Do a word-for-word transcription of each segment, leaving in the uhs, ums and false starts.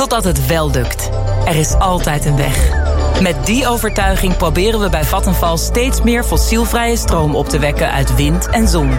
Totdat het wel lukt. Er is altijd een weg. Met die overtuiging proberen we bij Vattenfall steeds meer fossielvrije stroom op te wekken uit wind en zon.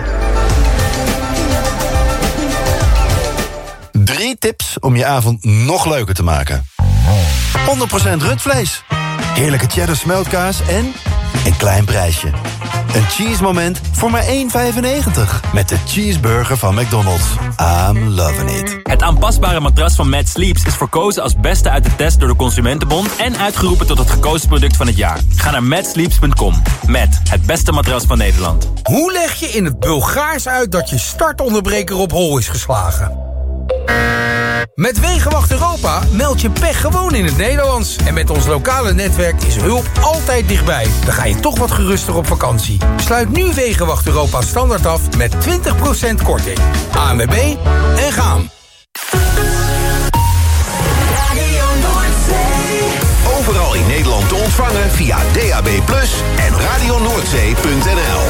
Drie tips om je avond nog leuker te maken. honderd procent rundvlees. Heerlijke cheddar smeltkaas en een klein prijsje. Een cheese moment voor maar één vijfennegentig. Met de cheeseburger van McDonald's. I'm loving it. Het aanpasbare matras van Mad Sleeps is verkozen als beste uit de test door de Consumentenbond en uitgeroepen tot het gekozen product van het jaar. Ga naar mad sleeps punt com. Met het beste matras van Nederland. Hoe leg je in het Bulgaars uit dat je startonderbreker op hol is geslagen? Met Wegenwacht Europa meld je pech gewoon in het Nederlands. En met ons lokale netwerk is hulp altijd dichtbij. Dan ga je toch wat geruster op vakantie. Sluit nu Wegenwacht Europa standaard af met twintig procent korting. A N W B en gaan. Overal in Nederland te ontvangen via D A B plus, en radio noordzee punt n l.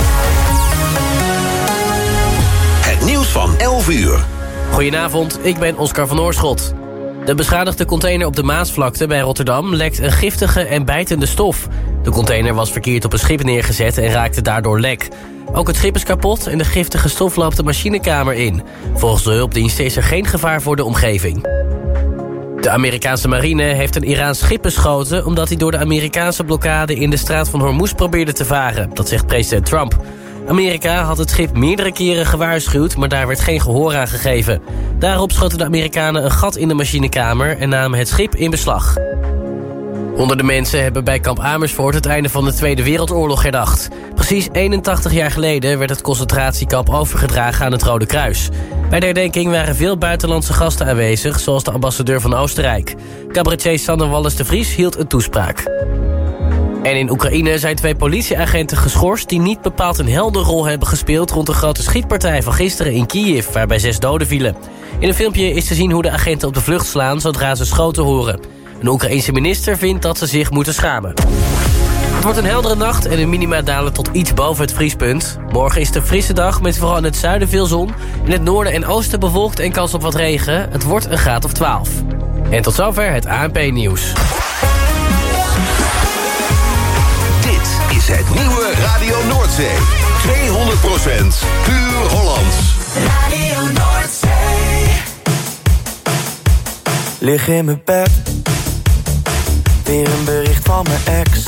Het nieuws van elf uur. Goedenavond, ik ben Oscar van Oorschot. De beschadigde container op de Maasvlakte bij Rotterdam lekt een giftige en bijtende stof. De container was verkeerd op een schip neergezet en raakte daardoor lek. Ook het schip is kapot en de giftige stof loopt de machinekamer in. Volgens de hulpdienst is er geen gevaar voor de omgeving. De Amerikaanse marine heeft een Iraans schip beschoten omdat hij door de Amerikaanse blokkade in de straat van Hormuz probeerde te varen. Dat zegt president Trump. Amerika had het schip meerdere keren gewaarschuwd, maar daar werd geen gehoor aan gegeven. Daarop schoten de Amerikanen een gat in de machinekamer en namen het schip in beslag. Honderden mensen hebben bij kamp Amersfoort het einde van de Tweede Wereldoorlog herdacht. Precies eenentachtig jaar geleden werd het concentratiekamp overgedragen aan het Rode Kruis. Bij de herdenking waren veel buitenlandse gasten aanwezig, zoals de ambassadeur van Oostenrijk. Cabaretier Sanne Wallis de Vries hield een toespraak. En in Oekraïne zijn twee politieagenten geschorst die niet bepaald een helder rol hebben gespeeld rond de grote schietpartij van gisteren in Kiev, waarbij zes doden vielen. In een filmpje is te zien hoe de agenten op de vlucht slaan zodra ze schoten horen. Een Oekraïense minister vindt dat ze zich moeten schamen. Het wordt een heldere nacht en de minima dalen tot iets boven het vriespunt. Morgen is het een frisse dag met vooral in het zuiden veel zon. In het noorden en oosten bewolkt en kans op wat regen. Het wordt een graad of twaalf. En tot zover het A N P-nieuws. Dit is het nieuwe Radio Noordzee. tweehonderd procent puur Hollands. Radio Noordzee. Lig in mijn bed. Weer een bericht van mijn ex.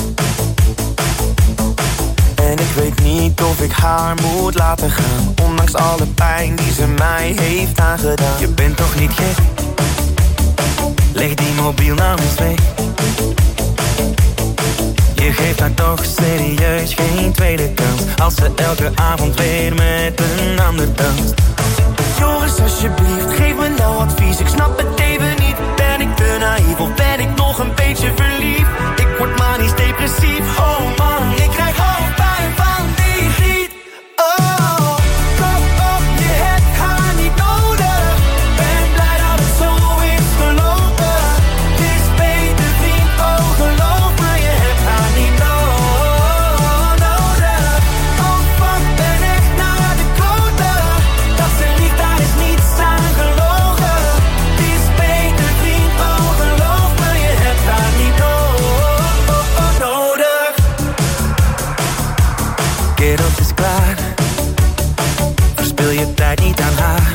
En ik weet niet of ik haar moet laten gaan. Ondanks alle pijn die ze mij heeft aangedaan. Je bent toch niet gek? Leg die mobiel nou eens weg. Je geeft haar toch serieus geen tweede kans. Als ze elke avond weer met een ander danst. Joris, alsjeblieft, geef me nou advies. Ik snap het even niet. Ben ik te naïef of ben ik nog een beetje verliefd? Ik word manisch depressief. Oh man, ik krijg hoofdpijn van die griet. Oh, kop op, je hebt haar niet nodig. Ben blij dat het zo is gelopen. Het is beter vriend, oh geloof me, je hebt haar niet nodig. Oh fuck, ben echt naar de kloten. Dat ze lief, daar is niets aan gelogen. Het is beter vriend, oh geloof me, je hebt haar niet nodig. Kerel, het is klaar. Verspil je tijd niet aan haar.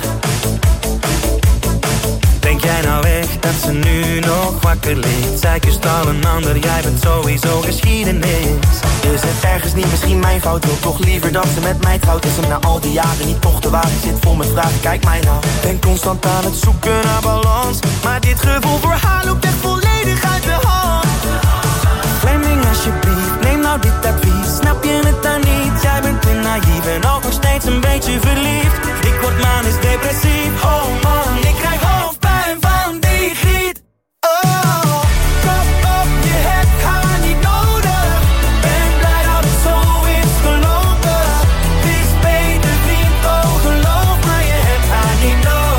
Denk jij nou echt dat ze nu nog wakker ligt? Zij kust al een ander, jij bent sowieso geschiedenis. Is het ergens niet misschien mijn fout? Wil toch liever dat ze met mij trouwt? Is hem na al die jaren niet toch de waar? Ik zit vol met vragen, kijk mij nou. Ben constant aan het zoeken naar balans. Maar dit gevoel voor haar loopt echt volledig uit de hand. Fleming, alsjeblieft, neem nou dit advies. Snap je het dan niet? Jij bent te naïef en ook nog steeds een beetje verliefd. Ik word manisch depressief. Oh man, ik krijg hoofdpijn van die griet. Oh, kop op, je hebt haar niet nodig. Ben blij dat het zo is gelopen. Het is beter vriend, oh geloof me, je hebt haar niet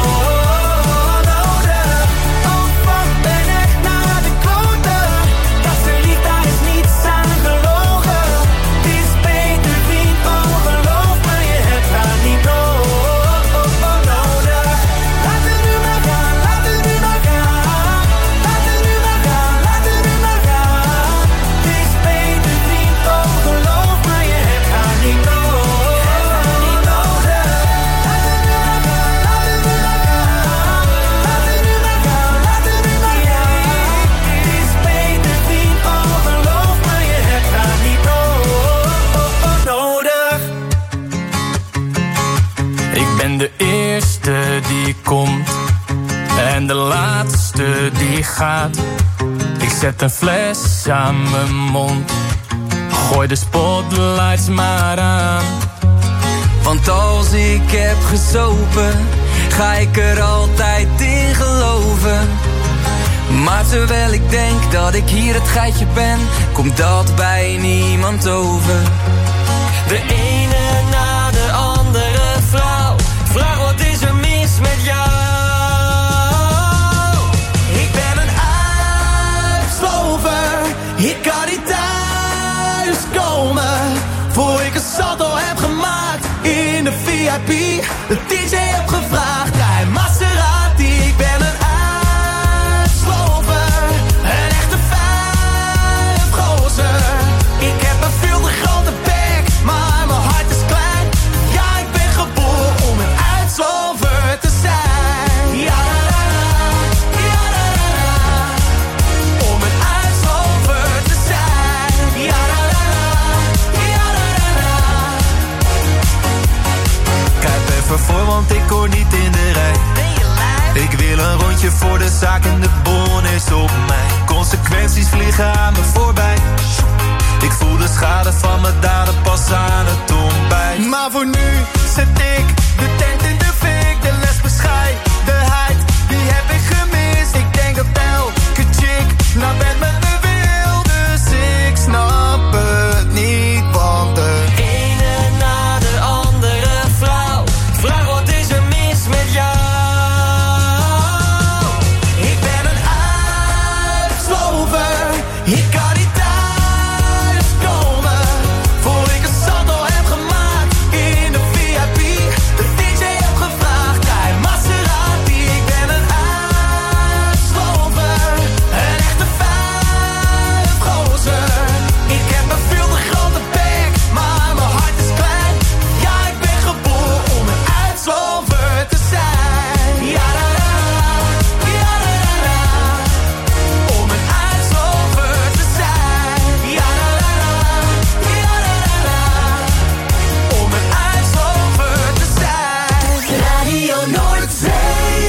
nodig. Oh fuck, ben echt naar de kloten. Dat ze lief, daar is niets aan gelogen. Het is beter vriend, oh geloof me, je hebt haar niet nodig. Laten we nu En de laatste die gaat. Ik zet een fles aan mijn mond. Gooi de spotlights maar aan. Want als ik heb gezopen, ga ik er altijd in geloven. Maar terwijl ik denk dat ik hier het geitje ben, komt dat bij niemand over. De ene na de andere vrouw, vraag wat is er mis met jou? Ik ben een uitslover, ik kan niet thuis komen voor ik een salto heb gemaakt in de V I P. De D J heb gevraagd, rij Maserati. Ik ben een uitslover, een echte vijfgozer. Ik heb een veel te grote bek, maar mijn hart is klein. Ja, ik ben geboren om een uitslover te zijn. Ja, da, da, ja, da, da, om een uitslover te zijn. Ja, da, da, ja, da, da. Kijk even voor, want ik hoor niet in de rij. Ik wil een rondje voor de zaak en de bon is op mij. Consequenties vliegen aan me voorbij. Ik voel de schade van mijn daden pas aan het ontbijt. Maar voor nu zet ik de tent in de fik. De lesbescheidenheid, die heb ik gemist. Ik denk dat elke chick naar bed met me wil. Dus ik snap het niet, want de ene na de andere vrouw, vraag wat is er mis met jou? Ik ben een uitslover, ik kan niet thuis komen voor ik een salto heb gemaakt in de V I P. De D J heb gevraagd, rij Maserati. Ik ben een uitslover, een echte vijfgozer. Ik heb een veel te grote bek, maar mijn hart is klein. Ja, ik ben geboren om een uitslover te zijn. Ja, da, da, ja, da, da, om een uitslover te zijn. Ja, da, da, ja, da, da, om een uitslover te zijn. Radio Noordzee.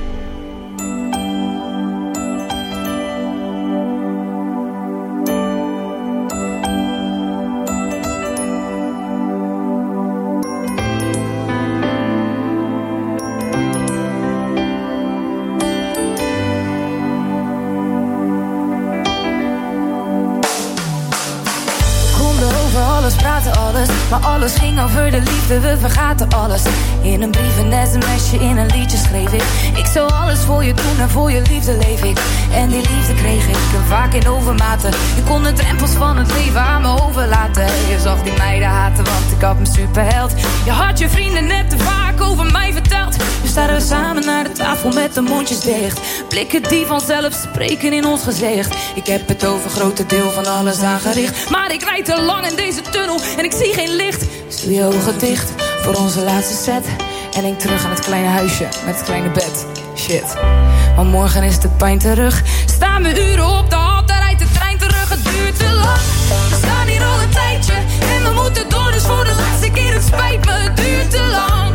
We konden over alles praten, alles. Maar alles ging over de liefde, we vergaten alles. In een brief, een sms'je, in een liedje schreef ik. Ik zou alles voor je doen en voor je liefde leef ik. En die liefde kreeg ik, en vaak in overmaten. Je kon de drempels van het leven aan me overlaten. Je zag die meiden haten, want ik had me superheld. Je had je vrienden net te vaak over mij verteld. Nu staan we samen naar de tafel met de mondjes dicht. Blikken die vanzelf spreken in ons gezicht. Ik heb het over grote deel van alles aangericht. Maar ik rijd te lang in deze tunnel en ik zie geen licht. Dus doe je ogen dicht voor onze laatste set. En denk terug aan het kleine huisje met het kleine bed. Shit, maar morgen is de pijn terug. Staan we uren op de hal, daar rijdt de trein terug. Het duurt te lang, we staan hier al een tijdje. En we moeten door, dus voor de laatste keer, het spijt me, het duurt te lang.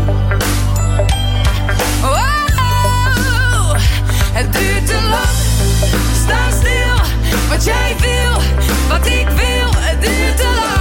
Wow, het duurt te lang. Sta stil, wat jij wil, wat ik wil, het duurt te lang.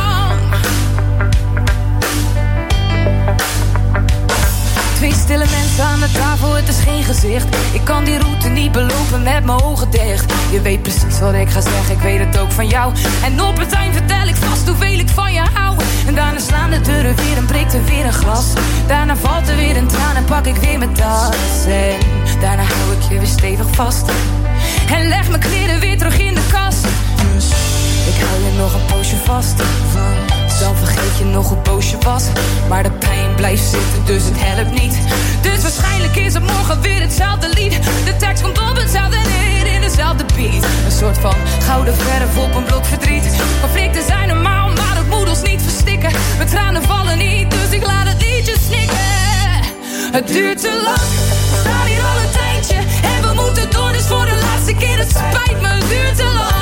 Twee stille mensen aan de tafel, het is geen gezicht. Ik kan die route niet belopen met mijn ogen dicht. Je weet precies wat ik ga zeggen, ik weet het ook van jou. En op het eind vertel ik vast hoeveel ik van je hou. En daarna slaan de deuren weer en breekt er weer een glas. Daarna valt er weer een traan en pak ik weer mijn tas. En daarna hou ik je weer stevig vast. En leg mijn kleren weer terug in de kast. Dus ik hou je nog een poosje vast. Dan vergeet je nog hoe boos je was. Maar de pijn blijft zitten, dus het helpt niet. Dus waarschijnlijk is het morgen weer hetzelfde lied. De tekst komt op hetzelfde neer in dezelfde beat. Een soort van gouden verf op een blok verdriet. Conflicten zijn normaal, maar het moet ons niet verstikken. Mijn tranen vallen niet, dus ik laat het liedje snikken. Het duurt te lang, we staan hier al een tijdje. En we moeten door, dus voor de laatste keer, het spijt me, het duurt te lang.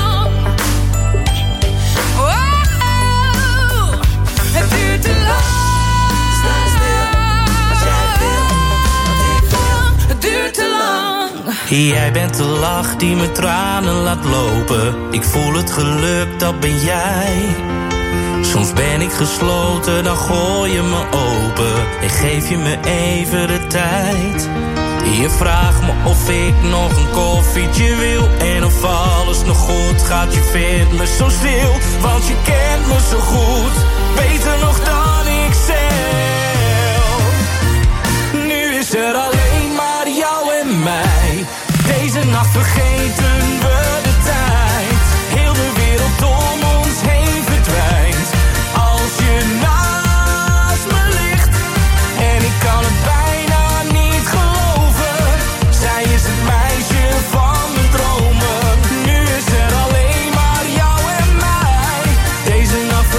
Het duurt te lang. Sta stil, wat jij wil, wat ik wil. Het duurt te lang. Jij bent de lach die me tranen laat lopen. Ik voel het geluk, dat ben jij. Soms ben ik gesloten, dan gooi je me open en geef je me even de tijd. Je vraagt me of ik nog een koffietje wil en of alles nog goed gaat. Je vindt me zo stil, want je kent me zo goed. Beter nog dan ik zelf. Nu is er alleen maar jou en mij. Deze nacht vergeten we de tijd. Heel de wereld om ons heen verdwijnt. Als je naast me ligt en ik kan het bijna niet geloven. Zij is het meisje van mijn dromen. Nu is er alleen maar jou en mij. Deze nacht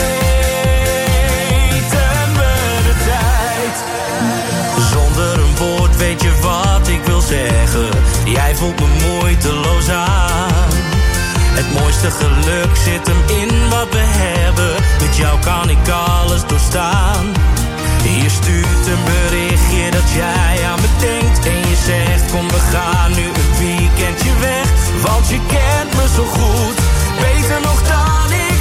vergeten we de tijd. Zonder een woord weet je wat ik wil zeggen. Jij voelt me moeiteloos aan. Het mooiste geluk zit hem in wat we hebben. Met jou kan ik alles doorstaan. Je stuurt een berichtje dat jij aan me denkt. En je zegt kom we gaan nu een weekendje weg. Want je kent me zo goed. Beter nog dan ik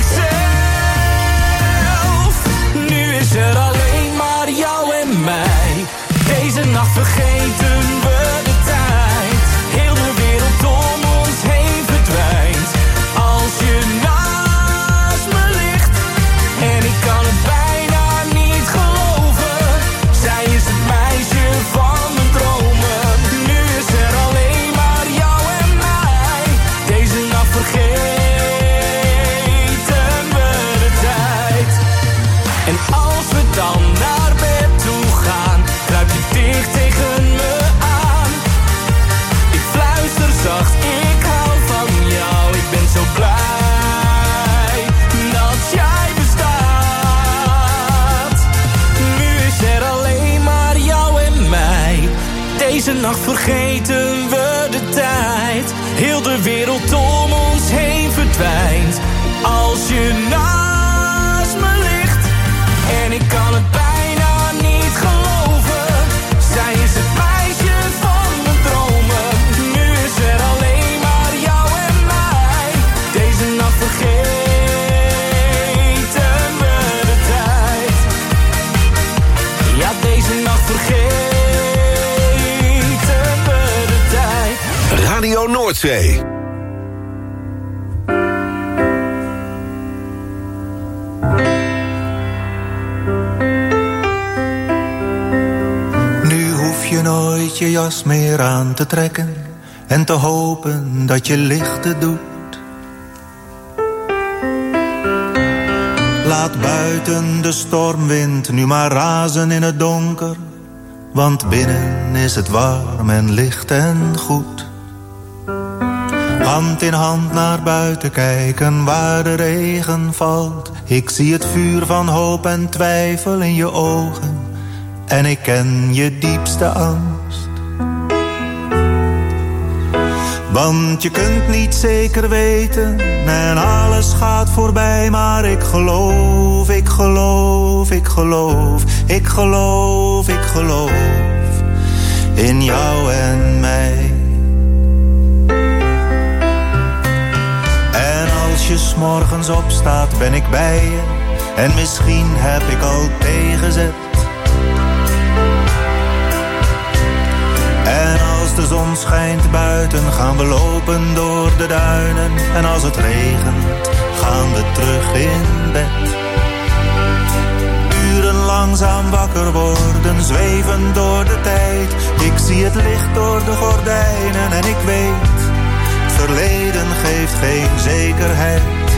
zelf. Nu is er alleen maar jou en mij. Deze nacht vergeten we de tijd. Heel de wereld om ons heen verdwijnt. Als je naast me ligt en ik kan het bijna niet geloven. Zij is het meisje van mijn dromen. Nu is er alleen maar jou en mij. Deze nacht vergeten we de tijd. En als we dan naar bed toe gaan, kruip je dicht tegen me aan. Ik fluister zacht, ik hou van jou. Ik ben zo blij dat jij bestaat. Nu is er alleen maar jou en mij. Deze nacht vergeten we de tijd. Heel de wereld om ons heen verdwijnt. Als je naast me ligt en ik kan het bijna niet geloven. Zij is het meisje van mijn dromen. Nu is er alleen maar jou en mij. Deze nacht vergeten we de tijd. Ja, deze nacht vergeten we de tijd. Radio Noordzee. Je nooit je jas meer aan te trekken en te hopen dat je licht het doet. Laat buiten de stormwind nu maar razen in het donker, want binnen is het warm en licht en goed. Hand in hand naar buiten kijken waar de regen valt. Ik zie het vuur van hoop en twijfel in je ogen. En ik ken je diepste angst. Want je kunt niet zeker weten en alles gaat voorbij. Maar ik geloof, ik geloof, ik geloof. Ik geloof, ik geloof in jou en mij. En als je 's morgens opstaat ben ik bij je. En misschien heb ik al tegenzet. En als de zon schijnt buiten gaan we lopen door de duinen. En als het regent gaan we terug in bed. Uren langzaam wakker worden, zweven door de tijd. Ik zie het licht door de gordijnen en ik weet, het verleden geeft geen zekerheid.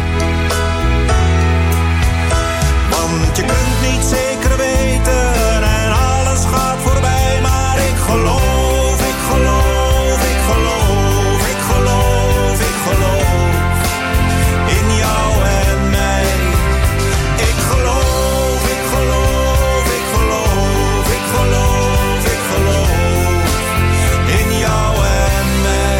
Want je kunt niet zeker weten en alles gaat voorbij. Maar ik geloof. Ik geloof, ik geloof, ik geloof, ik geloof in jou en mij. Ik geloof, ik geloof, ik geloof, ik geloof, ik geloof in jou en mij.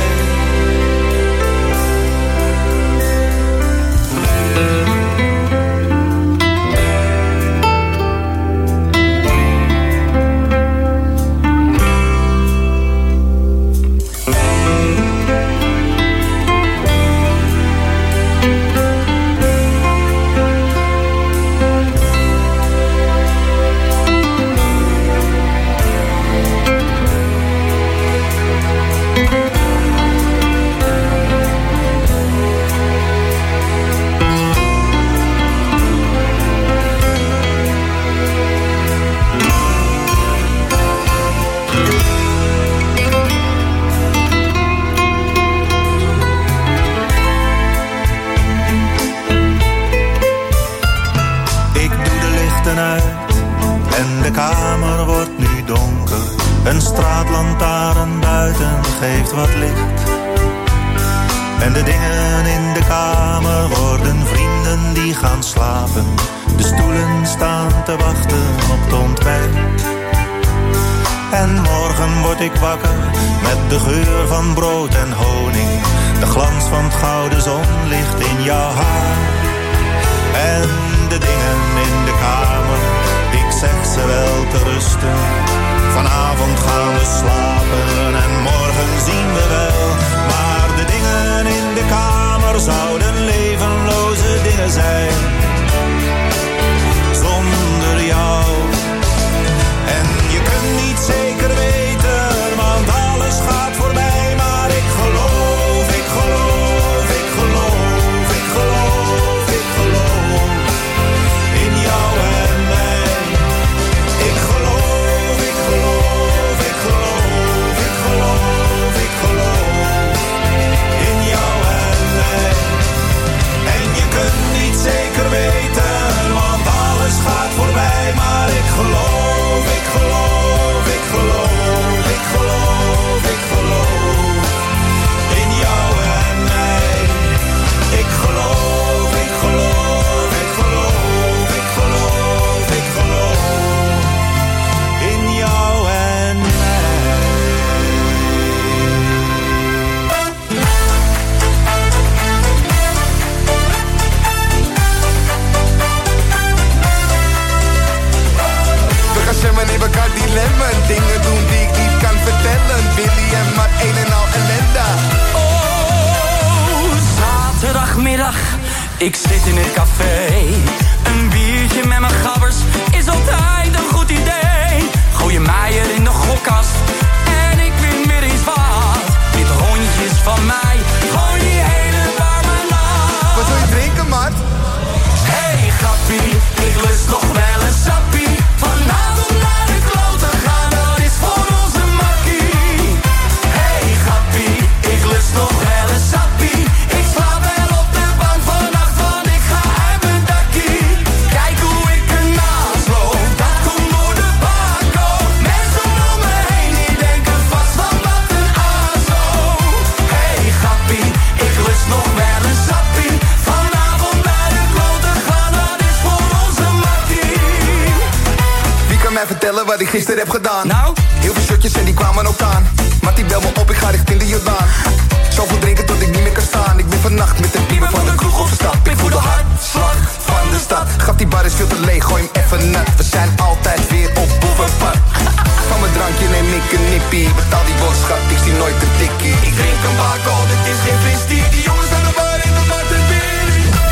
buiten geeft wat licht. En de dingen in de kamer worden vrienden die gaan slapen. De stoelen staan te wachten op het ontbijt. En morgen word ik wakker met de geur van brood en honing. De glans van het gouden zonlicht in jouw haar. En de dingen in de kamer, ik zeg ze wel te rusten. Vanavond gaan we slapen en morgen zien we wel. Maar de dingen in de kamer zouden levenloze dingen zijn. Zonder jou. En je kunt niet zeker weten, want alles gaat voorbij. Maar ik geloof, ik geloof, ik geloof, ik geloof, ik geloof in jou en mij. Ik geloof, ik geloof, ik geloof, ik geloof, ik geloof in jou en mij. En je kunt niet zeker weten, want alles gaat voorbij. Maar ik geloof, ik geloof, ik geloof, ik geloof, ik geloof in jou en mij. Ik geloof, ik geloof, ik geloof, ik geloof, ik geloof in jou en mij. We gaan zwemmen in elkaar dilemma. Dingen doen die ik niet kan vertellen. Willy en maar een en al ellende. Oh, zaterdagmiddag, ik zit in het café. Een biertje met mijn gabbers is altijd een goed idee. Gooi je mij er in de gokkast en ik win weer eens wat. Dit rondje is van mij, gooi die hele warme nacht. Wat wil je drinken, maat? Hey grappie, ik lust nog wel een sappie. Vanavond naar de kloten gaan, dat is voor onze makkie. Hey grappie, ik lust nog wel een sappie. Ik slaap wel op de bank vannacht, want ik ga uit mijn dakkie. Kijk hoe ik ernaast loop, dat komt door de bako. Mensen om me heen, die denken vast van wat een azo. Hey grappie, ik lust nog wel een sappie. Vanavond naar de kloten gaan, dat is voor onze makkie. Wie kan mij vertellen wat ik gisteren heb gedaan? Nou? Heel veel shirtjes en die kwamen ook aan. Mattie bel me op, ik ga richting de Jordaan. Zoveel drinken tot ik niet meer kan staan. Ik ben vannacht met de pieper van de kroeg opgestapt. Ik voel de hartslag van de stad. Gaf die bar is veel te leeg, gooi hem even nat. We zijn altijd weer op boevenpad. Van mijn drankje neem ik een nippie. Betaal die boodschap, ik zie nooit een tikkie. Ik drink een bako, dit is geen fristie. Die jongens aan de bar in de bar te bier.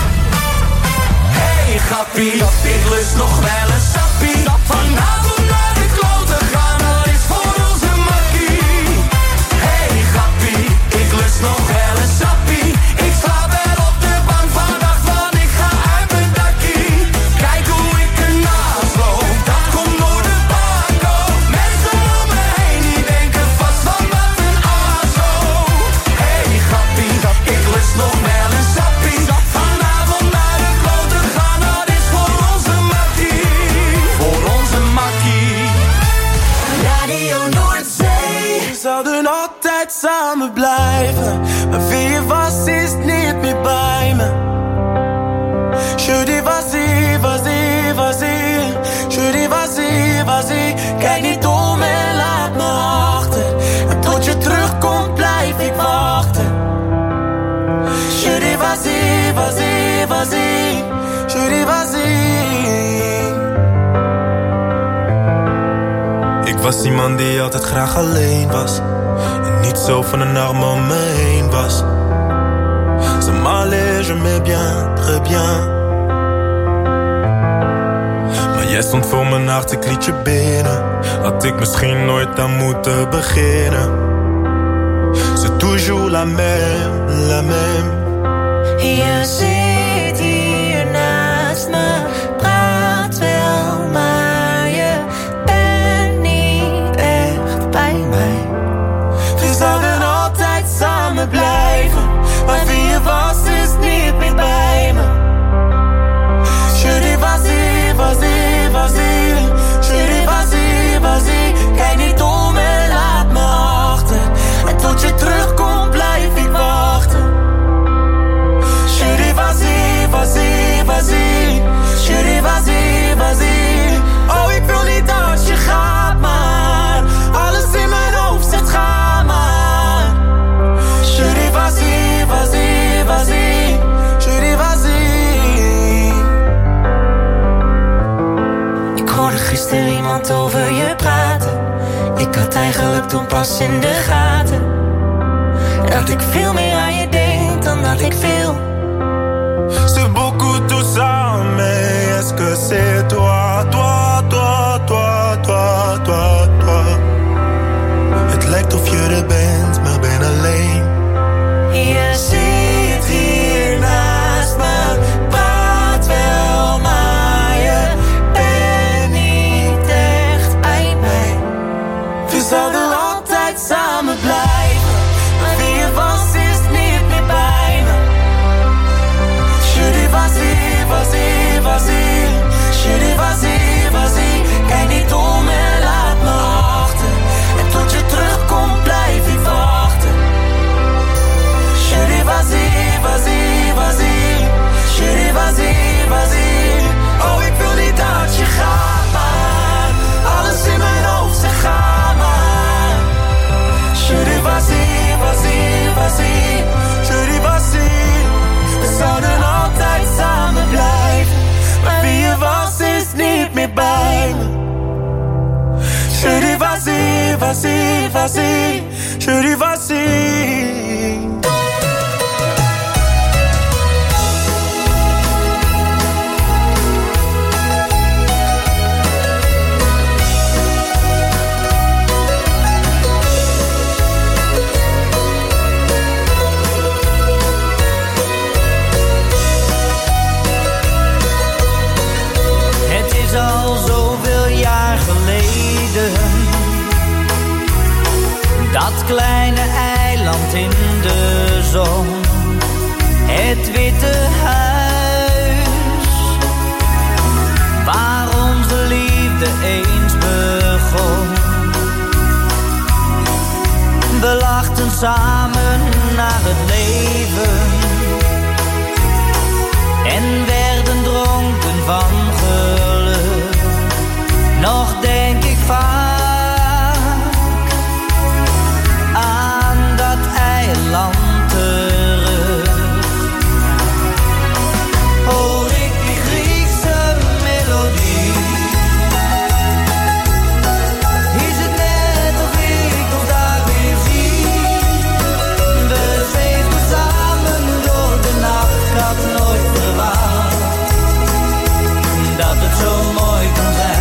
Hey grappie, ik lust nog wel een sappie. Vanavond naar de kloten gaan, dat is voor onze makkie. Hey grappie, ik lust nog wel een sappie. Ik slaap wel op de bank vannacht, want ik ga uit mijn dakkie. Kijk hoe ik ernaast loop, dat komt door de bako. Mensen om me heen, die denken vast van wat een azo. Hey grappie, ik lust nog wel een sappie. Vanavond naar de kloten gaan, dat is voor onze makkie. Voor onze makkie. Radio Noordzee. We zouden altijd samen blijven, maar wie je was is niet meer bij me. Je dis vas-y, vas-y, vas-y. Je dis vas-y, vas-y. Kijk niet om en laat me achter. En tot je terugkomt blijf ik wachten. Je dis vas-y, vas-y, vas-y. Je dis vas-y. Ik was iemand die altijd graag alleen was en niet zo van een arm om me heen was. Ça m'allait, je m'aimais bien, très bien. Maar jij stond voor mijn hart, ik liet je binnen. Had ik misschien nooit aan moeten beginnen. C'est toujours la même, la même. Je zit hier naast me, praat wel, maar je bent niet echt bij mij. We zouden altijd samen blijven, maar wie je was is niet meer bij me. Je dis vas-y, vas-y, vas-y. Je dis vas-y, vas-y. Kijk niet om en laat me achter. helpt toen pas in de gaten. Dat ik veel meer aan je denk dan dat ik wil. C'est beaucoup tout ça, mais est-ce que c'est toi, toi, toi, toi, toi, toi, toi? Het lijkt of je er bent, maar ben alleen. Je zit hier naast me, praat wel, maar je bent niet echt bij mij. We zouden altijd samen blijven, maar wie je was is niet meer bij me. Je dis vas-y, vas-y, vas-y. Je dis vas-y, vas-y. Kijk niet om en laat me achter. En tot je terugkomt blijf ik wachten. Je dis vas-y, vas-y, vas-y. Je dis vas-y, vas-y. Oh, ik wil niet dat je gaat, maar alles in mijn hoofd zegt ga maar. Je dis vas-y, vas-y, vas-y. Je dis vas-y. We zouden altijd samen blijven, maar wie je was is niet meer bij me. Je dis vas-y, vas-y, vas-y. Je dis vas-y. Al zoveel jaar geleden, dat kleine eiland in de zon, het witte huis, waar onze liefde eens begon. We lachten samen naar het leven en werden dronken van geluk. Nog denk ik vaak aan dat eiland terug. Hoor ik die Griekse melodie? Is het net of ik ons daar weer zie? We zweefden samen door de nacht, ik had nooit verwacht dat het zo mooi kon zijn.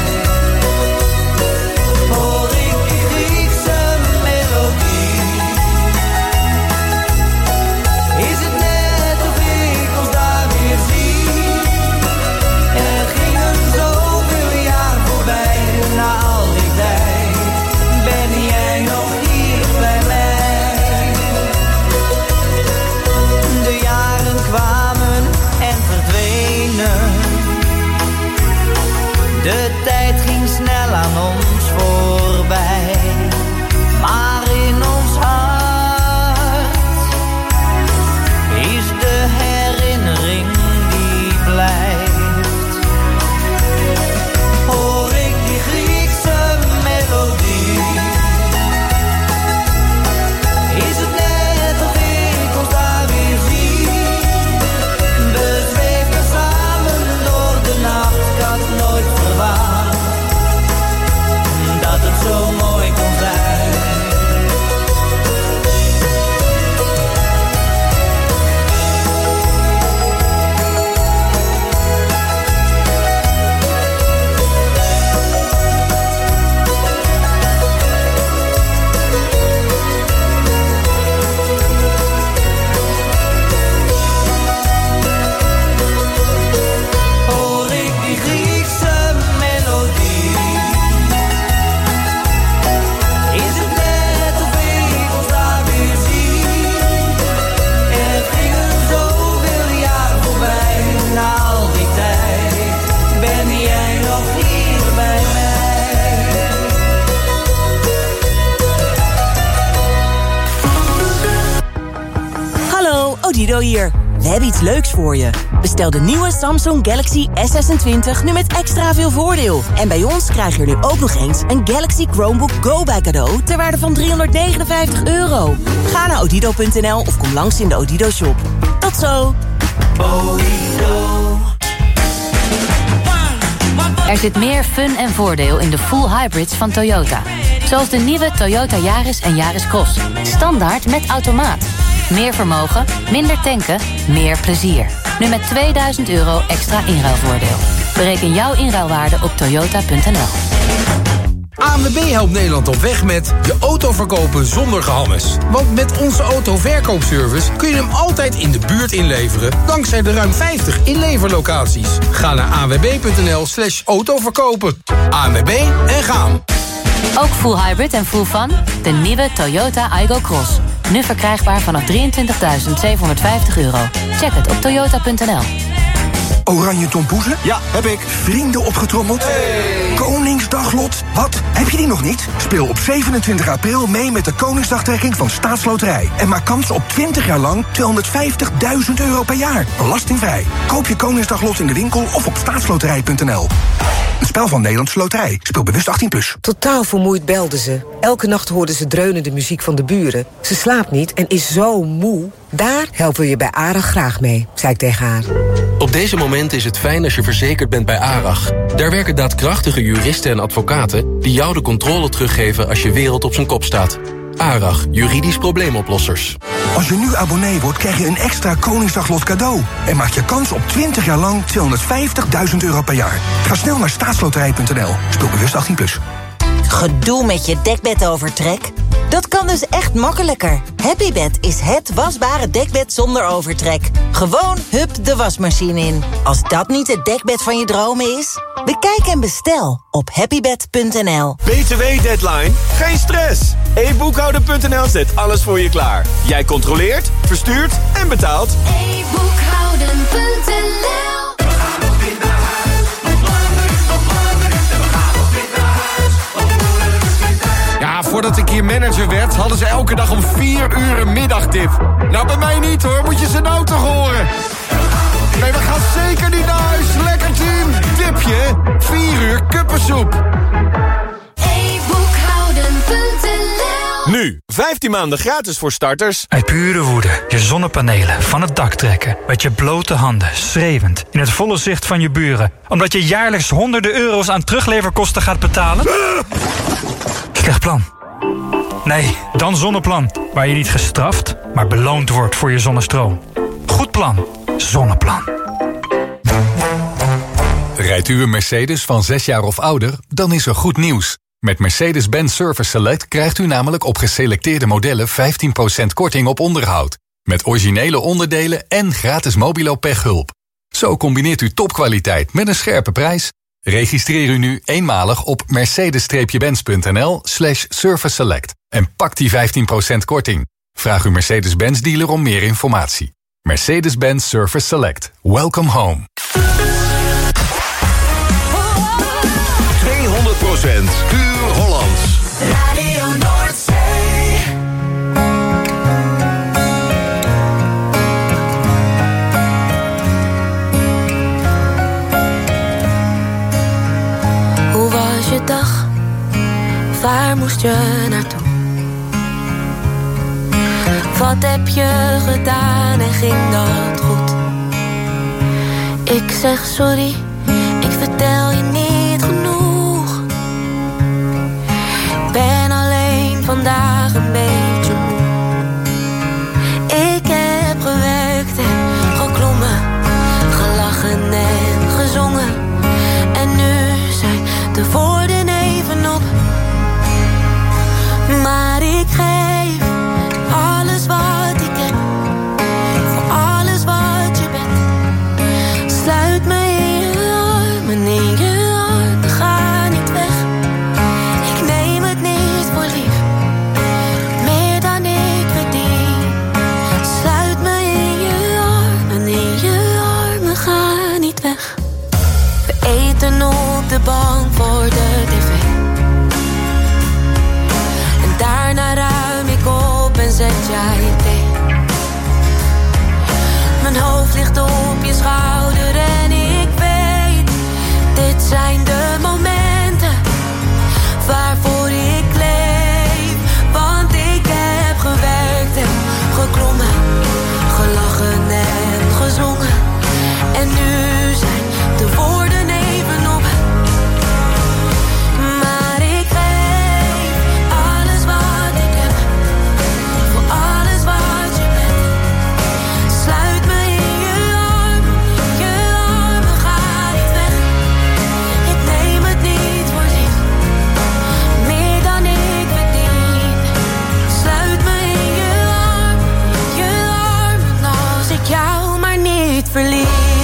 De tijd ging snel aan ons voorbij, maar in ons hart is de herinnering die blijft. Hoor ik die Griekse melodie? Is het net of ik ons daar weer zie? We zweefden samen door de nacht, ik had nooit verwacht dat het zo mooi kon zijn. Hoor ik die Griekse melodie? Is het net of ik ons daar weer zie? Er gingen zoveel jaren voorbij, na al die tijd ben jij nog hier bij mij. Hallo, Odido hier. We hebben iets leuks voor je. Bestel de nieuwe Samsung Galaxy S zesentwintig nu met extra veel voordeel. En bij ons krijg je er nu ook nog eens een Galaxy Chromebook Go bij cadeau ter waarde van driehonderdnegenenvijftig euro. Ga naar odido punt n l of kom langs in de Odido shop. Tot zo! Odido. One, one, Er zit meer fun en voordeel in de full hybrids van Toyota. Zoals de nieuwe Toyota Yaris en Yaris Cross. Standaard met automaat. Meer vermogen, minder tanken, meer plezier. Nu met tweeduizend euro extra inruilvoordeel. Bereken jouw inruilwaarde op toyota punt n l. A N W B helpt Nederland op weg met je auto verkopen zonder gehammes. Want met onze autoverkoopservice kun je hem altijd in de buurt inleveren, dankzij de ruim vijftig inleverlocaties. Ga naar a n w b punt n l slash autoverkopen. A N W B en gaan. Ook full hybrid en full fun? De nieuwe Toyota Aygo Cross. Nu verkrijgbaar vanaf drieëntwintigduizend zevenhonderdvijftig euro. Check het op toyota punt n l. Oranje tompoezen? Ja, heb ik. Vrienden opgetrommeld? Hey. Koningsdaglot? Wat? Heb je die nog niet? Speel op zevenentwintig april mee met de Koningsdagtrekking van Staatsloterij. En maak kans op twintig jaar lang tweehonderdvijftigduizend euro per jaar. Belastingvrij. Koop je Koningsdaglot in de winkel of op staatsloterij punt n l. Een spel van Nederlandse Loterij. Speel bewust achttien plus. Totaal vermoeid belde ze. Elke nacht hoorde ze dreunende muziek van de buren. Ze slaapt niet en is zo moe. Daar helpen we je bij ARAG graag mee, zei ik tegen haar. Op deze momenten is het fijn als je verzekerd bent bij ARAG. Daar werken daadkrachtige juristen en advocaten die jou de controle teruggeven als je wereld op zijn kop staat. ARAG, juridisch probleemoplossers. Als je nu abonnee wordt, krijg je een extra Koningsdaglot cadeau. En maak je kans op twintig jaar lang tweehonderdvijftigduizend euro per jaar. Ga snel naar staatsloterij punt n l. Speel bewust achttien plus. Gedoe met je dekbedovertrek? Dat kan dus echt makkelijker. Happybed is het wasbare dekbed zonder overtrek. Gewoon hup de wasmachine in. Als dat niet het dekbed van je dromen is, bekijk en bestel op happybed punt n l. B T W-deadline? Geen stress! e boekhouder punt n l zet alles voor je klaar. Jij controleert, verstuurt en betaalt. e boekhouden punt n l. Ja, voordat ik hier manager werd, hadden ze elke dag om vier uur een middagdip. Nou, bij mij niet hoor, moet je ze nou toch horen. Nee, we gaan zeker niet naar huis. Lekker team, dipje, vier uur kuppensoep. e boekhouden punt n l. Nu, vijftien maanden gratis voor starters. Uit pure woede je zonnepanelen van het dak trekken. Met je blote handen, schreeuwend, in het volle zicht van je buren. Omdat je jaarlijks honderden euro's aan terugleverkosten gaat betalen? Slecht plan. Nee, dan Zonneplan. Waar je niet gestraft, maar beloond wordt voor je zonnestroom. Goed plan. Zonneplan. Rijdt u een Mercedes van zes jaar of ouder, dan is er goed nieuws. Met Mercedes-Benz Service Select krijgt u namelijk op geselecteerde modellen vijftien procent korting op onderhoud. Met originele onderdelen en gratis mobilo pechhulp. Zo combineert u topkwaliteit met een scherpe prijs. Registreer u nu eenmalig op mercedes-benz punt n l slash service select en pak die vijftien procent korting. Vraag uw Mercedes-Benz dealer om meer informatie. Mercedes-Benz Service Select. Welcome home. tweehonderd procent puur Hollands. Radio Noordzee. Hoe was je dag? Waar moest je naartoe? Wat heb je gedaan en ging dat goed? Ik zeg sorry, ik vertel je niet genoeg. Ik ben alleen vandaag een beetje moe. Ik heb gewerkt en geklommen, gelachen en gezongen. En nu zijn de woorden even op. Maar ik geef alles wat ik heb, voor alles wat je bent. Sluit me in je armen, in je armen, ga niet weg. Ik neem het niet voor lief, meer dan ik verdien. Sluit me in je armen, in je armen, ga niet weg. We eten op de bank voor de tv. En daarna ruim ik op en zet jij thee. Mijn hoofd ligt op je schouder en ik weet, dit zijn de momenten waarvoor ik leef. Want ik heb gewerkt en geklommen, gelachen en gezongen. En nu zijn de woorden even op. niet verlies.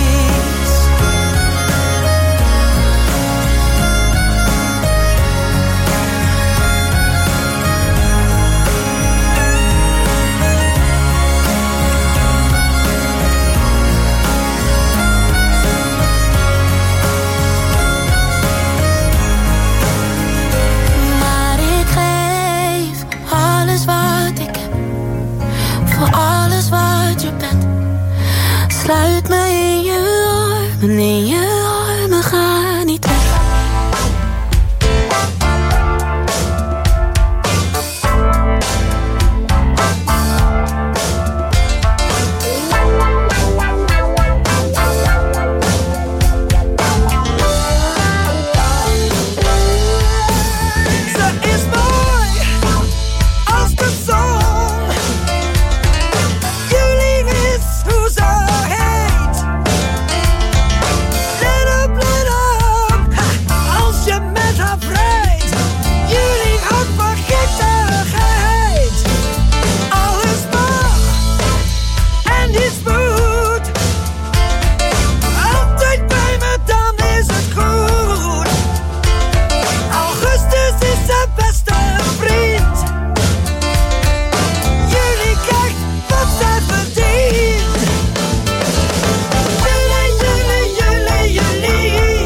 Maar ik geef alles wat ik heb, voor alles wat je bent. Sluit me in je armen, in je armen, ga niet weg. Ze is mooi als de zon. Jullie is hoe ze heet. Let up, let up, ha, als je met haar vreet. Jullie houdt van gekkigheid. Alles mag en niets moet. Altijd bij me, dan is het goed. Augustus is zijn beste vriend. Jullie krijgt wat zij verdient. Jullie, jullie, jullie, jullie.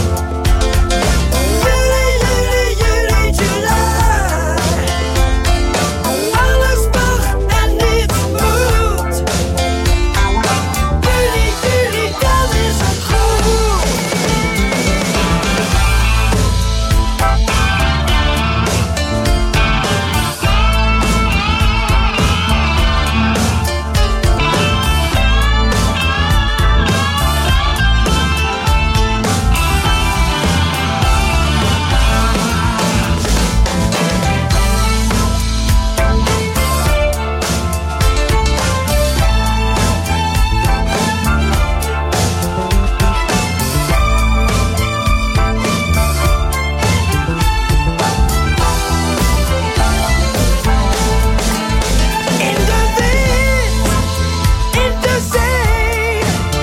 Jullie, jullie, jullie, July. Alles mag en niets moet. Jullie, jullie, dan is het goed. In de wind, in de zee.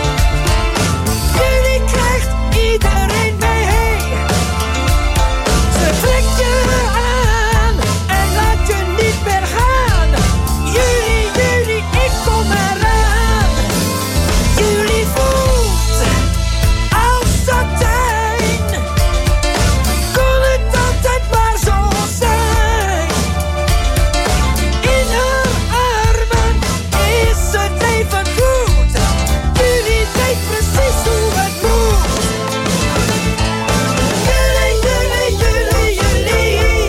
Jullie krijgt iedereen mee. Ze trekt je aan en laat je niet meer gaan. Jullie, jullie, ik kom eraan. Jullie voelt als satijn. Kon het altijd maar zo zijn. In haar armen is het leven goed. Jullie weet precies hoe het moet. Jullie, jullie, jullie, jullie.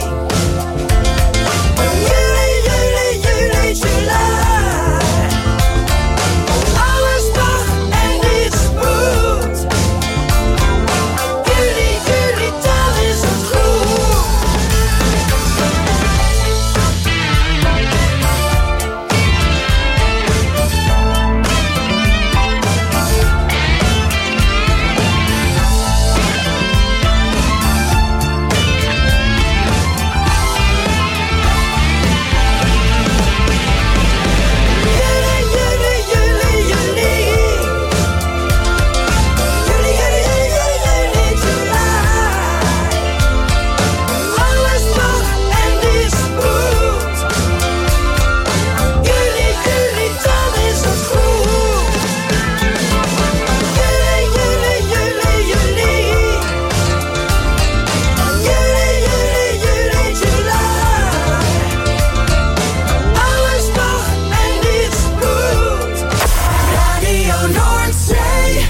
Jullie, jullie, jullie, July. Alles mag en niets moet. Jullie, jullie, dan is het goed. Jullie, jullie, jullie, jullie. Jullie, jullie, jullie, jullie, July. Alles mag en niets moet. Jullie, jullie, dan is het goed. Jullie, jullie, jullie, jullie. Jullie, jullie, jullie, July. Alles mag en niets moet. Radio Noordzee.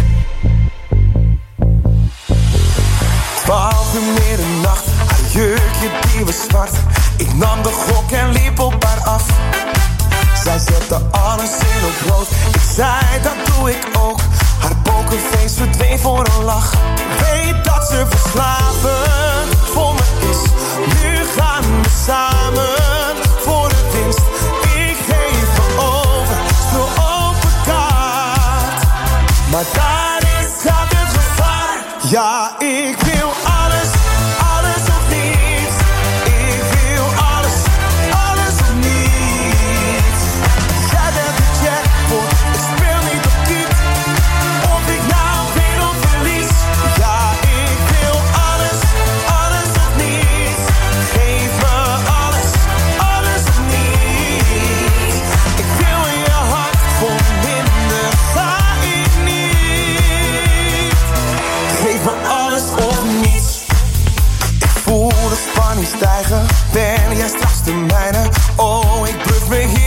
Twaalf uur middernacht, haar jurkje die was zwart. Ik nam de gok en liep op haar af. Zij zette alles in op rood. Ik zei dat doe ik ook. Haar pokerface verdween voor een lach. Weet dat ze verslaven voor me is. Nu gaan we samen voor de winst. Ik geef me over, speel open kaart. Maar daar is gaat het gevaar. Ja, ik wil alles, alles of niets. Ik wil alles, alles of niets. Jij bent de jackpot, ik speel niet op kiet.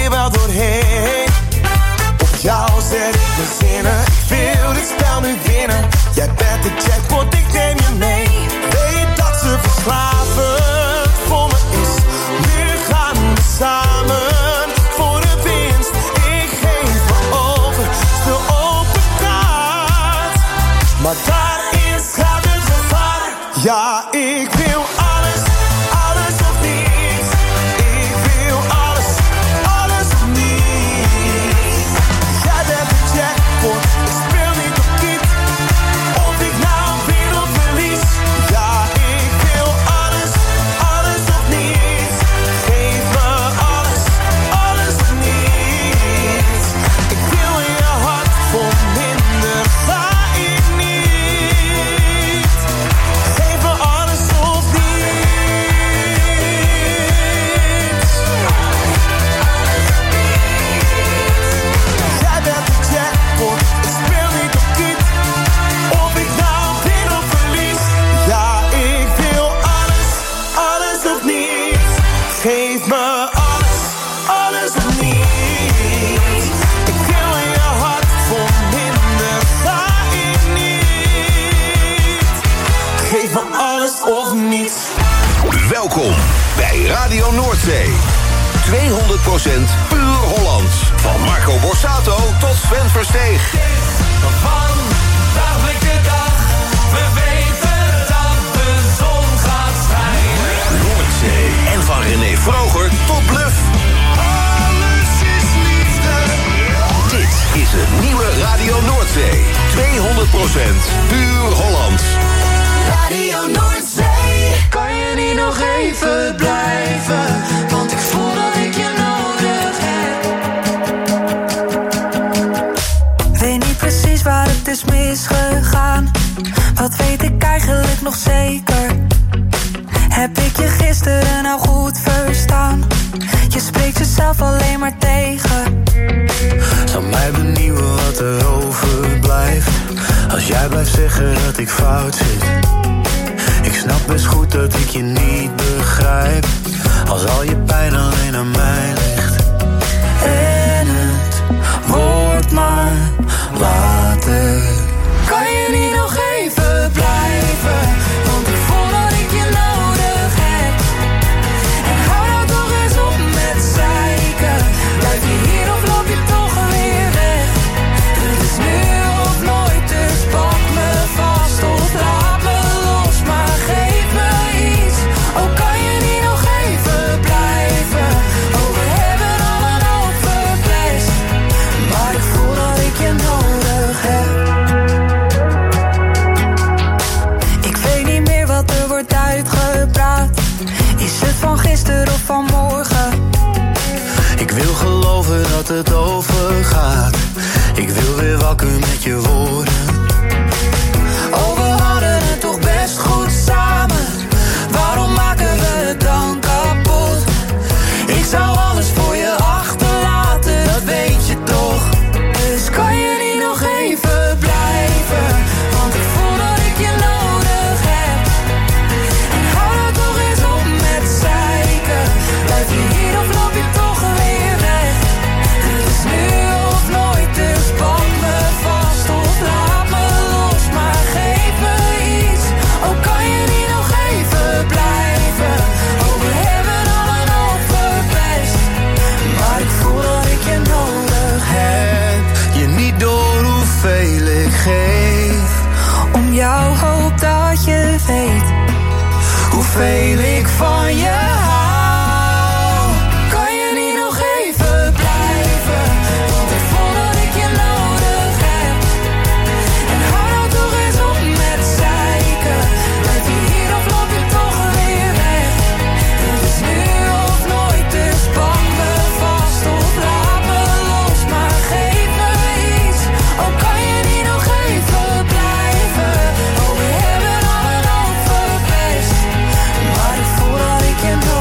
hier wel doorheen. Op jou zet ik mijn zinnen. Ik wil dit spel nu winnen. Jij bent de jackpot, ik neem je mee. Weet dat ze verslavend voor me is. Nu gaan we samen voor de winst. Ik geef me over, speel open kaart. Maar daarin gaat het gevaar. Ja, ik wil alles, alles of niets. Ik wil alles, alles of niets. Jij bent de jackpot, ik speel niet op kiet. Of ik nou win of verlies. Ja, ik wil alles, alles of niets. Geef me alles, alles of niets. Ik wil in je hart, voor minder ga ik niet. Geef me alles of niets. Jij bent de jackpot, ik speel niet op kiet. Of ik nou win of verlies. Ja, ik wil alles, alles of niets. Geef me alles, alles of niets. Ik wil in je hart, voor minder ga ik niet. Geef me alles of niets. Welkom bij Radio Noordzee. tweehonderd procent puur Hollands. Van Marco Borsato tot Sven Versteeg. Van dag met de dag, we weten dat de zon gaat schijnen. Noordzee. En van René Vroger tot Bluff. Alles is liefde. Dit is het nieuwe Radio Noordzee. tweehonderd procent puur Hollands. Radio Noordzee. Kan je niet nog even blijven? Want ik voel dat ik je nodig heb. Weet niet precies waar het is misgegaan. Wat weet ik eigenlijk nog zeker? Heb ik je gisteren nou goed verstaan? Je spreekt jezelf alleen maar tegen. Zou mij benieuwen wat er overblijft. Als jij blijft zeggen dat ik fout zit. Ik snap best goed dat ik je niet begrijp. Als al je pijn alleen aan mij ligt. En het wordt maar later. Kan je niet nog even blijven? Want ik voel dat ik je nodig heb. En hou nou toch eens op met zeiken. Blijf je hier of loop je toch weer weg? Het is nu of nooit, dus pak me vast of laat me los. Maar geef me iets, oh kan je niet nog even blijven? Oh we hebben al een hoop verpest. Maar ik voel dat ik je nodig heb. Ik weet niet meer wat er wordt uitgepraat. Is het van gisteren of van morgen? Ik wil geloven dat het overgaat. Ik wil weer wakker met je woorden. Oh, we hadden het toch best goed samen. Waarom maken we het dan kapot? Ik zou alles voor je achterlaten, dat weet je toch. Dus kan je niet nog even blijven? Want ik voel dat ik je nodig heb. En hou nou toch eens op met zeiken. Blijf je hier of loop je toch weer weg? Het is nu of nooit, dus pak me vast of laat me los. Maar geef me iets, oh kan je niet nog even blijven? Oh we hebben al een hoop verpest. Maar ik voel dat ik je nodig heb. Je niet door hoeveel ik geef. Om jou hoop dat je weet hoeveel ik van je hou. Kan je niet nog even blijven? Want ik voel dat ik je nodig heb. En hou nou toch eens op met zeiken. Blijf je hier of loop je toch weer weg? Het is nu of nooit, dus pak me vast of laat me los. Maar geef me iets, oh kan je niet nog even blijven? Oh we hebben al een hoop verpest. Maar ik voel dat ik je nodig heb.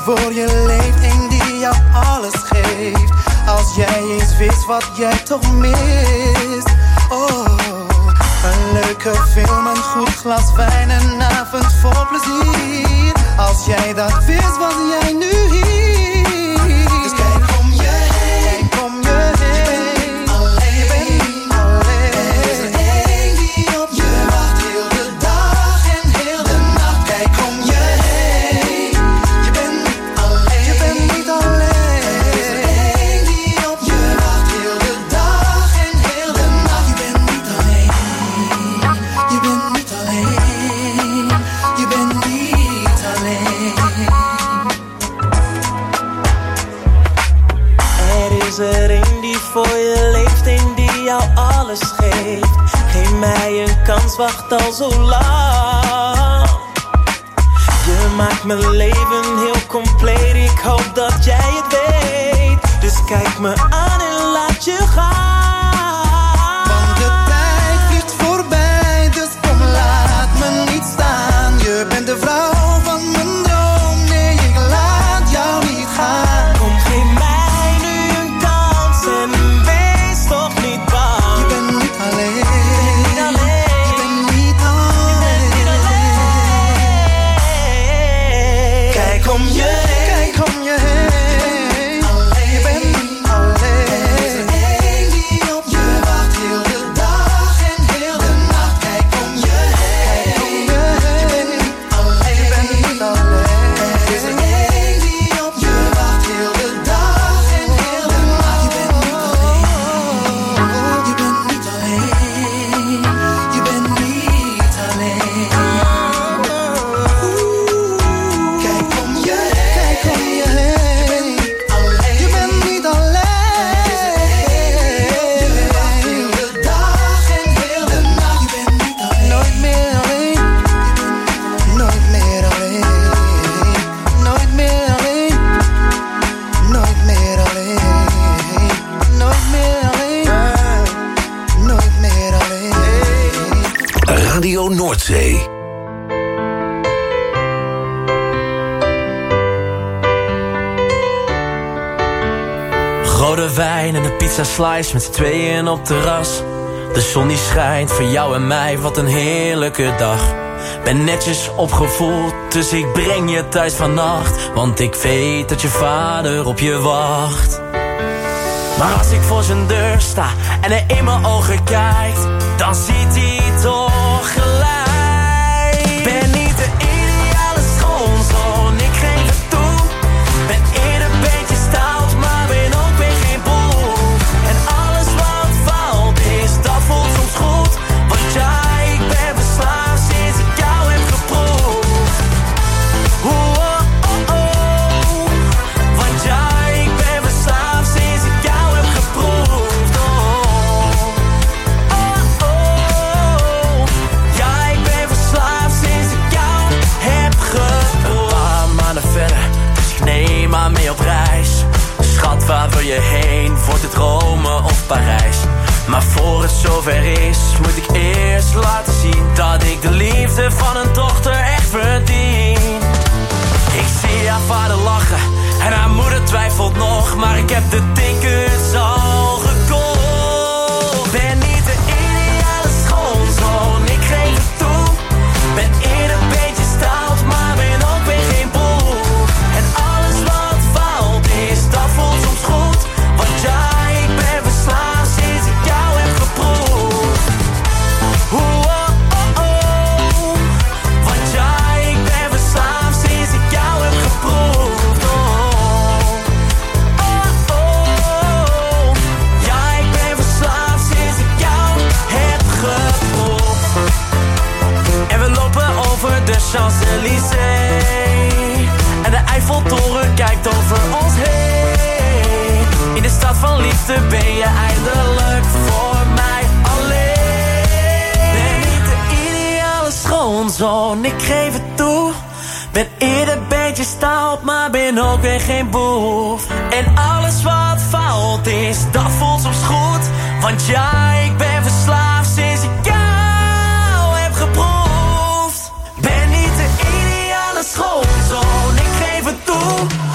voor je leeft, een die jou alles geeft. Als jij eens wist wat jij toch mist. Oh, een leuke film, een goed glas wijn, een avond vol plezier. Als jij dat wist, was jij nu hier. Dus kijk om je heen, kijk om je heen. Je bent niet alleen, je bent niet alleen. Er is er één die op je wacht, heel de dag en heel de nacht. Kijk om je heen, je bent niet alleen, je bent niet alleen. Er is er één die op je wacht, heel de dag en heel de nacht. Je bent niet alleen, je bent niet alleen, je bent niet alleen. Er is er een die voor je leeft, een die jou alles geeft. Geef mij een kans, wacht al zo lang. Je maakt mijn leven heel compleet, ik hoop dat jij het weet. Dus kijk me aan en laat je gaan. Want de tijd vliegt voorbij, dus kom laat me niet staan. Je bent de vrouw van mijn droom, nee ik laat jou niet gaan. Kom, geef mij nu een kans en wees toch niet bang. Je bent niet alleen, je bent niet alleen. Kijk om je heen, kijk om je heen. Je bent niet alleen. Er is er één die op je wacht, heel de dag en heel de nacht. Kijk om je heen, kijk om je heen. Je bent niet alleen, er is er één die op je wacht, heel de dag en heel de nacht. Je bent niet alleen, je bent niet alleen, je bent niet alleen. Kijk om je heen, kijk om je heen. Je bent niet alleen. Je wacht heel de dag en heel de nacht. Je bent niet alleen. Nooit meer alleen. Nooit meer alleen. Nooit meer alleen. Nooit meer alleen. Nooit meer alleen. Nooit meer alleen. Radio Noordzee. Rode wijn en een pizza slice met z'n tweeën op terras. De zon die schijnt voor jou en mij, wat een heerlijke dag. Ben netjes opgevoed, dus ik breng je thuis vannacht. Want ik weet dat je vader op je wacht. Maar als ik voor zijn deur sta en hij in mijn ogen kijkt, dan ziet hij toch gelijk. Ben niet de ideale schoonzoon, ik geef het toe. Ben eerder een beetje stout, maar ben ook weer geen boef. En alles wat fout is, dat voelt soms goed. Want ja, ik ben verslaafd sinds ik jou heb geproefd. Oeh, oh, oh, oh. Want ja, ik ben verslaafd sinds ik jou heb geproefd. Oh, oh, oh. Ja, ik ben verslaafd sinds ik jou heb geproefd. Een paar maanden verder, dus ik neem aan mee op reis. Schat, waar wil je heen? Wordt het Rome of Parijs? Maar voor het zover is, moet ik eerst laten zien dat ik de liefde van een dochter echt verdien. Ik zie haar vader lachen en haar moeder twijfelt nog, maar ik heb de tickets al gekocht. Ben niet de ideale schoonzoon, ik geef het toe. Ben eerder een beetje stout, maar ben ook weer geen boef. En alles wat fout is, dat voelt soms goed. Want ja, ik ben verslaafd sinds ik jou heb geproefd. Oeh, oh, oh, oh. Want ja, ik ben verslaafd sinds ik jou heb geproefd. Oh, oh, oh. Ja, ik ben verslaafd sinds ik jou heb geproefd. En we lopen over de Champs-Élysées. En de Eiffeltoren kijkt over ons heen. In de stad van liefde ben je eindelijk voor mij alleen. Ben niet de ideale schoonzoon, ik geef het toe. Ben eerder een beetje stout, maar ben ook weer geen boef. En alles wat fout is, dat voelt soms goed. Want ja, ik ben verslaafd sinds ik jou heb geproefd. Ben niet de ideale schoonzoon, ik geef het toe.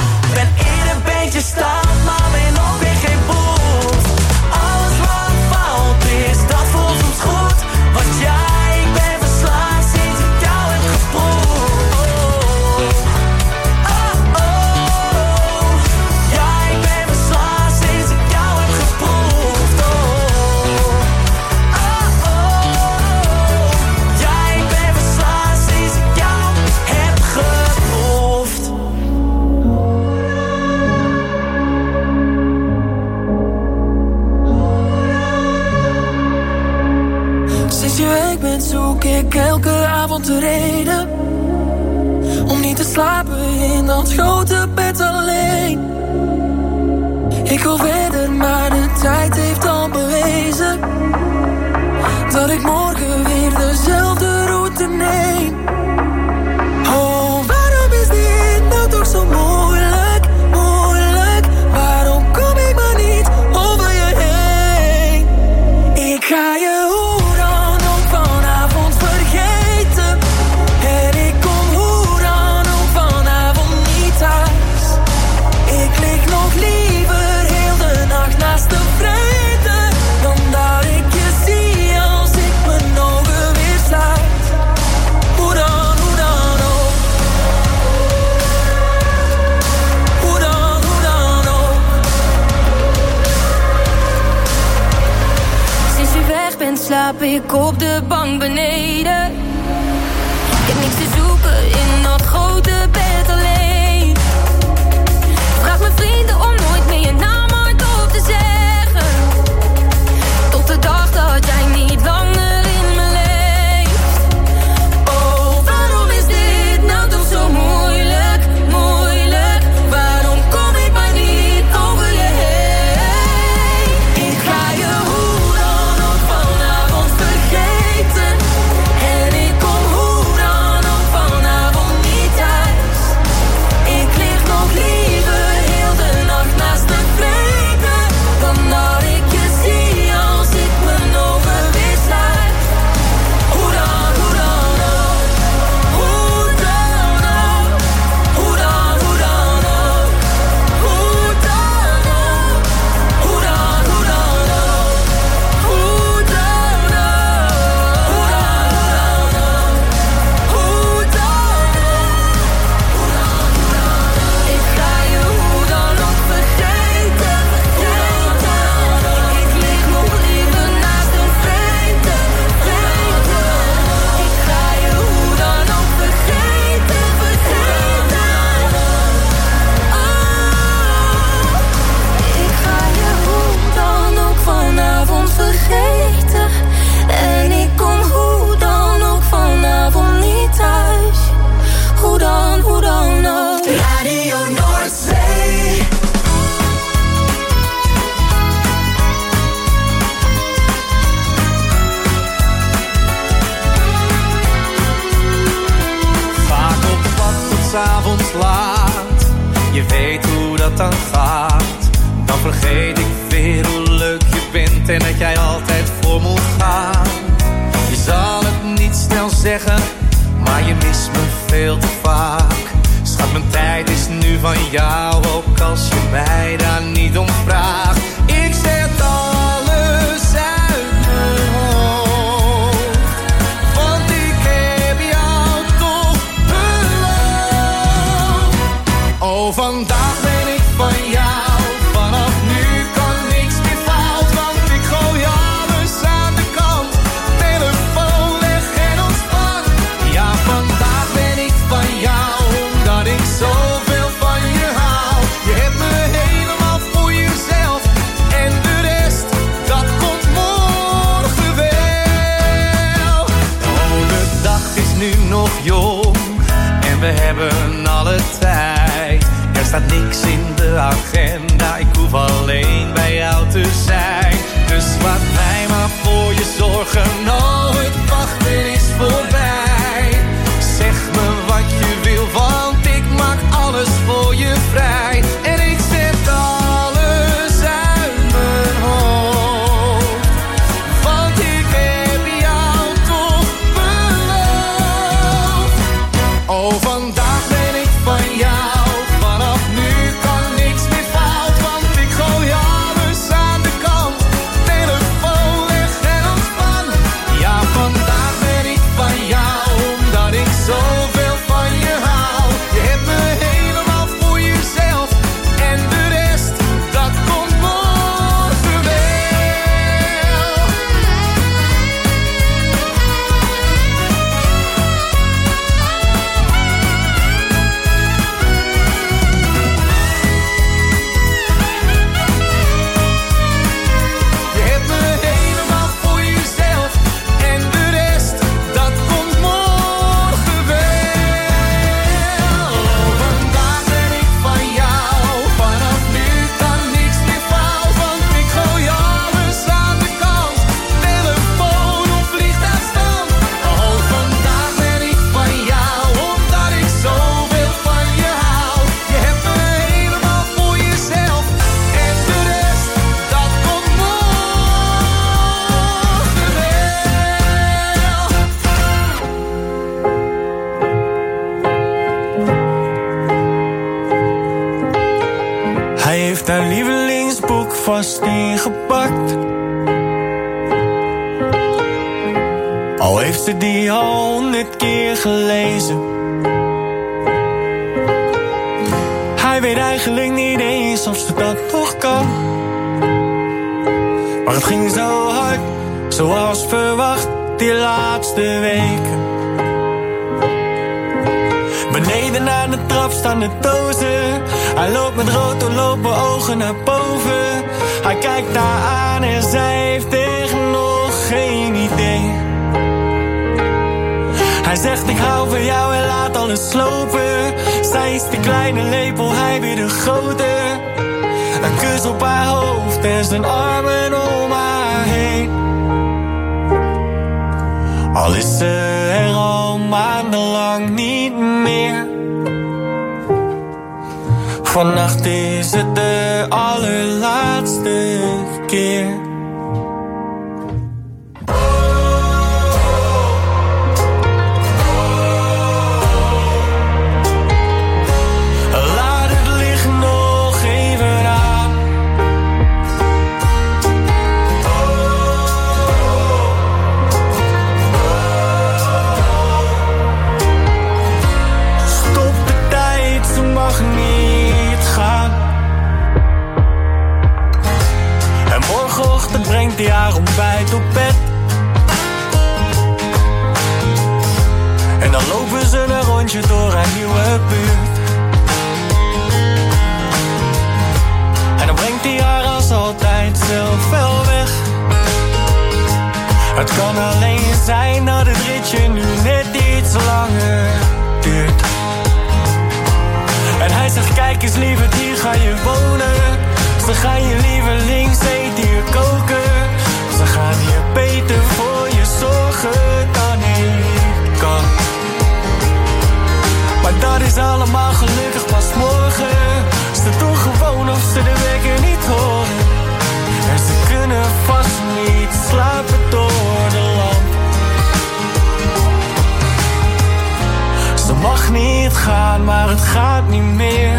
elke avond de reden om niet te slapen in dat grote bed alleen. Ik wil verder, maar de tijd heeft al bewezen dat ik morgen weer dezelfde route neem. Oh, waarom is dit nou toch zo moeilijk, moeilijk? Waarom kom ik maar niet over je heen? Ik ga je hoe dan ook vanavond vergeten. En ik kom hoe dan ook vanavond niet thuis. Ik lig nog liever heel de nacht naast de vrede dan dat ik je zie als ik mijn ogen weer sluit. Hoe dan, hoe dan ook. Hoe dan, hoe dan ook. Sinds je weg bent slaap ik op de bank beneden. Ik heb niks te zoeken in dat grote bed alleen. Vraag mijn vrienden om nooit meer je naam hardop te zeggen. Tot de dag dat jij niet langer in me leeft. Oh, waarom is dit nou toch zo moeilijk, moeilijk? Waarom kom ik maar niet over je heen? Ik ga je hoe dan ook vanavond vergeten. En ik kom hoe dan ook vanavond niet thuis. Ik lig nog liever heel de nacht naast de vrede dan dat ik je zie als ik mijn ogen weer sluit. Hoe dan, hoe dan ook. Hoe dan ook. Hoe dan, hoe dan ook. Hoe dan ook. Hoe dan, hoe dan ook. Hoe dan ook. Hoe dan, hoe dan ook. Hoe dan ook. Ik ga je hoe dan ook vergeten, vergeten. Ik lig nog liever naast een vreemde, vreemde. Ik ga je hoe dan ook vergeten, vergeten. Oh, ik ga je hoe dan ook vanavond vergeten. En ik kom hoe dan ook vanavond niet thuis. Hoe dan, hoe dan ook. Radio Noordzee. Vaak op pad tot 's avonds laat. Je weet hoe dat dan gaat. Dan vergeet ik weer hoe leuk je bent en dat jij altijd voor moet gaan. Je zal het niet snel zeggen, maar je mist me veel te vaak. Schat, mijn tijd is nu van jou, ook als je mij daar niet om vraagt. Ik zet alles uit mijn hoofd, want ik heb jou toch beloofd. Oh, vandaag ben ik van jou. Vanaf nu kan niks meer fout, want ik gooi alles aan de kant. Telefoon leg en ontspan. Ja, vandaag ben ik van jou, omdat ik zoveel van je hou. Je hebt me helemaal voor jezelf en de rest, dat komt morgen wel. Oh, de dag is nu nog jong en we hebben alle tijd. Er staat niks in de agenda, ik hoef alleen bij jou te zijn. Dus laat mij maar voor je zorgen, oh, het wachten is voorbij. Zeg me wat je wil, want ik maak alles voor je vrij. En ik zet alles uit mijn hoofd, want ik heb jou toch beloofd. Oh, vandaag ben ik van jou. Vanaf nu kan niks meer fout, want ik gooi alles aan de kant. Telefoon leg en ontspan. Ja, heeft haar lievelingsboek vast ingepakt. Al heeft ze die al honderd keer gelezen. Hij weet eigenlijk niet eens of ze dat nog kan. Maar het ging zo hard, zoals verwacht, die laatste weken. Beneden aan de trap staan de dozen. Hij loopt met rood doorlopen ogen naar boven. Hij kijkt haar aan en zij heeft echt nog geen idee. Hij zegt ik hou van jou en laat alles slopen. Zij is de kleine lepel, hij weer de grote. Een kus op haar hoofd en zijn armen om haar heen. Al is ze er al maandenlang niet meer. Vannacht is het de allerlaatste keer. Brengt hij haar ontbijt op bed. En dan lopen ze een rondje door haar nieuwe buurt. En dan brengt hij haar als altijd zelf wel weg. Het kan alleen zijn dat het ritje nu net iets langer duurt. En hij zegt kijk eens lieverd, hier ga je wonen. Ze gaan je lievelings eten hier koken. Ze gaan hier beter voor je zorgen dan ik kan. Maar dat is allemaal gelukkig pas morgen. Ze doen gewoon of ze de wekker niet horen. En ze kunnen vast niet slapen door de lamp. Ze mag niet gaan, maar het gaat niet meer.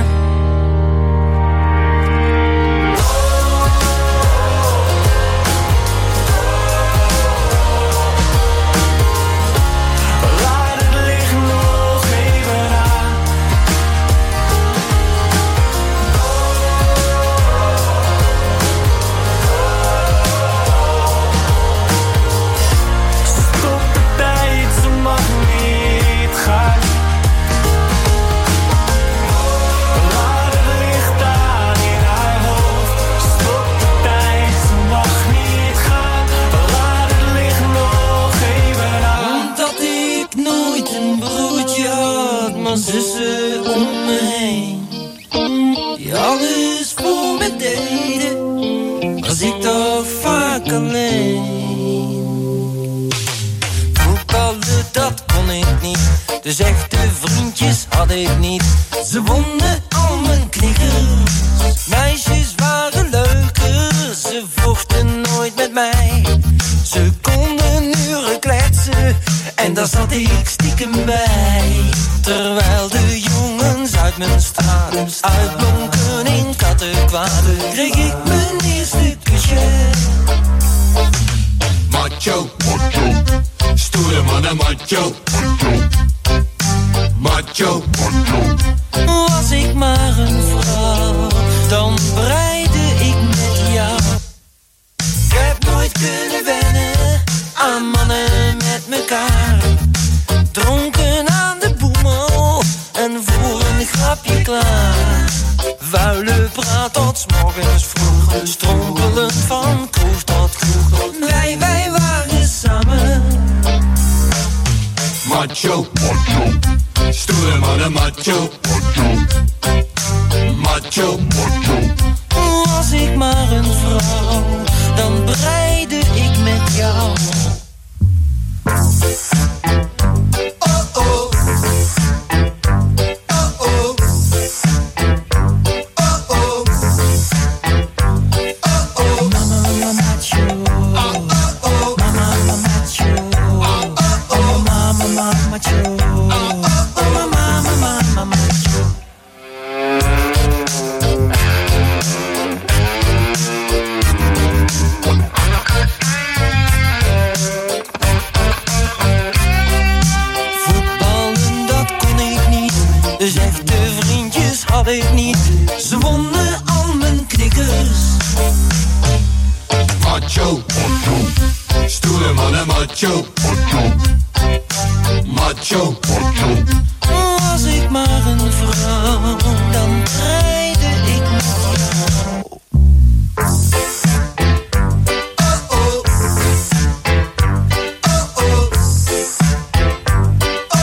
Zussen om me heen, die alles voor me deden, was ik toch vaak alleen. Voetballen, dat kon ik niet, dus echte vriendjes had ik niet. Ze wonnen al mijn knikkers, meisjes waren leuker, ze vochten nooit met mij. Ze konden uren kletsen en daar zat ik stiekem bij. Terwijl de jongens uit mijn straat uitblonken in kattenkwaad, kreeg ik mijn eerste kusje. Macho, macho, stoere mannen macho, macho, macho. Was ik maar een vrouw, dan breide ik met jou. Ik heb nooit kunnen wennen aan mannen met mekaar. Dronken aan de boemel en voor een grapje klaar. Vuile praat tot 's morgens vroeg, strompelend van kroeg tot kroeg. Wij, wij waren samen. Macho, macho, stoere mannen macho, macho, macho, macho. Was ik maar een vrouw, dan breide ik met jou. had ik niet. Ze wonnen al mijn knikkers. Macho, macho, stoere mannen macho, macho, macho, macho. Was ik maar een vrouw, dan